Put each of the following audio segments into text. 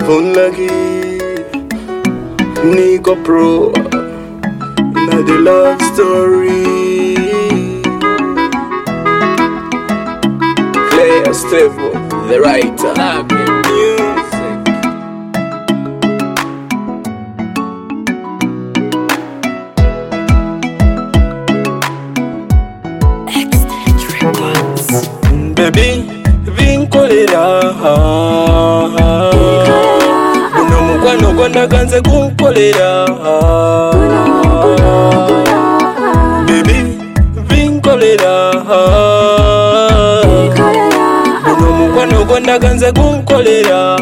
Phone lucky, Nico Pro, now the love story. Player Stable, the writer. Baby, vinkolera uno mukwano gwonna ganze kunkolera. Baby, vinkolera uno mukwano gwonna ganze kunkolera.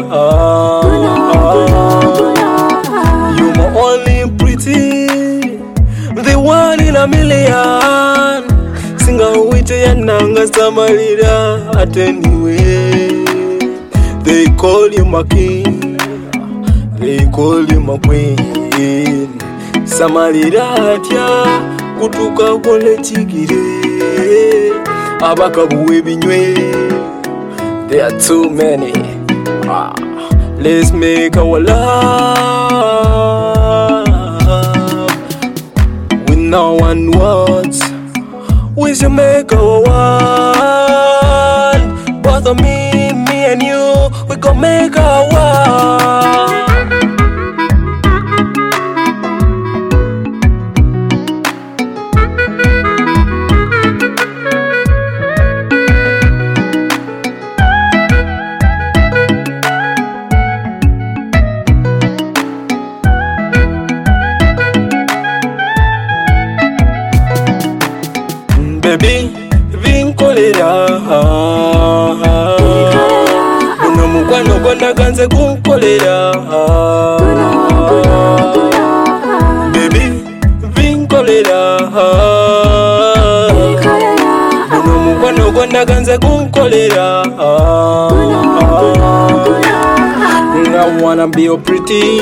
You my only pretty, the one in a million. Singa uite ya nanga samalira at anyway. They call you my king, they call you my queen. Samalira atya kutuka kole chigire abakabuwe binywe. There are too many. Let's make our love with no one words. We should make our one. Both of me and you, we gon' make our one. Baby, vinkolera uno mukwano gwonna ganze kunkolera. Baby, vinkolera uno mukwano gwonna ganze kunkolera. I wanna be your pretty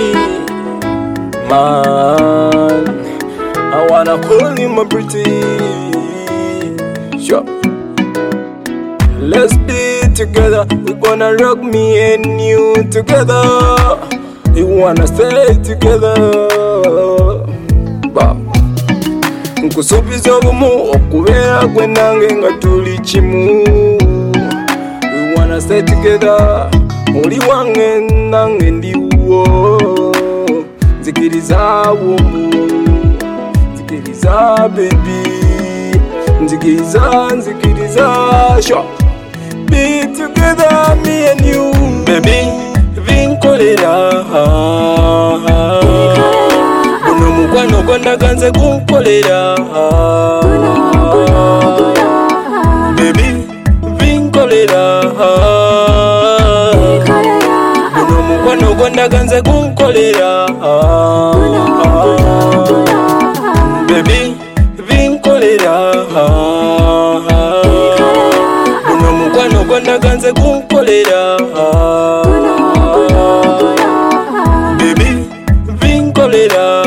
man, I wanna call you my pretty. Sure. Let's be together, we gonna rock me and you together. We wanna stay together. Nkusubiza obumu okubeera gwe nange nga tuli kimu. We wanna stay together, oli wange nange ndiwo. Nzikiriza wumu, nzikiriza baby. Nzikiriza, sure. Be together, me and you. Baby, vinkolera uno mukwano gwonna ganze kunkolera. Baby, vinkolera uno mukwano gwonna ganze kunkolera. Baby, vinkolera uno mukwano gwonna ganze kunkolera. Baby, vinkolera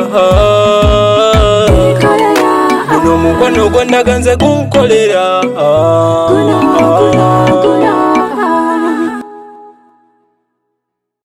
uno mukwano gwonna ganze kunkolera.